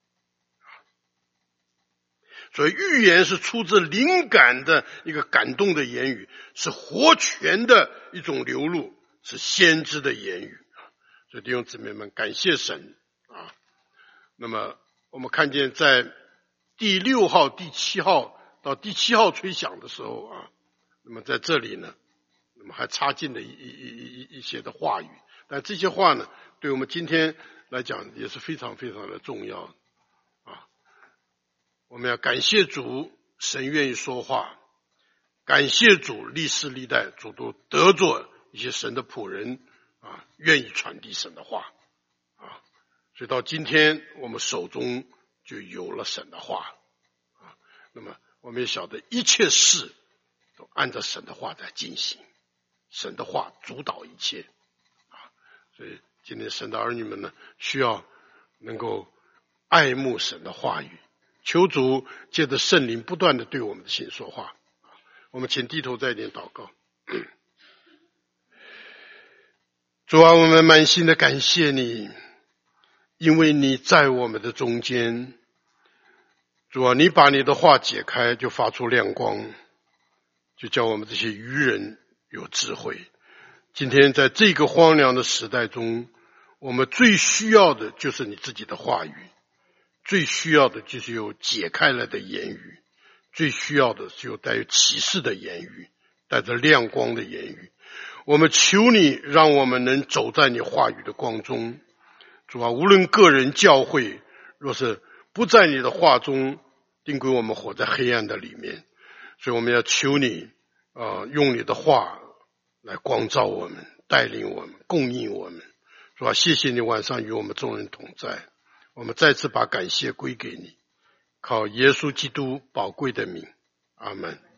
所以预言是出自灵感的一个感动的言语，是活泉的一种流露，是先知的言语。所以弟兄姊妹们，感谢神啊！那么我们看见在第六号、第七号到第七号吹响的时候啊，那么在这里呢， 那么还插进了一一一一些的话语，但这些话呢，对我们今天来讲也是非常非常的重要啊。我们要感谢主，神愿意说话，感谢主，历世历代主都得着一些神的仆人啊，愿意传递神的话啊，所以到今天我们手中就有了神的话啊。那么我们也晓得一切事都按照神的话在进行，神的话主导一切啊。所以今天神的儿女们呢，需要能够爱慕神的话语，求主借着圣灵不断的对我们的心说话。我们请低头再一点祷告。主啊，我们满心的感谢你，因为你在我们的中间。主啊，你把你的话解开，就发出亮光，就叫我们这些愚人有智慧。今天在这个荒凉的时代中，我们最需要的就是你自己的话语，最需要的就是有解开了的言语，最需要的是有带有启示的言语，带着亮光的言语。我们求你让我们能走在你话语的光中。主啊，无论个人教会若是不在你的话中，定归我们活在黑暗的里面。所以我们要求你啊、呃，用你的话来光照我们，带领我们，供应我们。主啊，谢谢你晚上与我们众人同在。我们再次把感谢归给你，靠耶稣基督宝贵的名，阿们。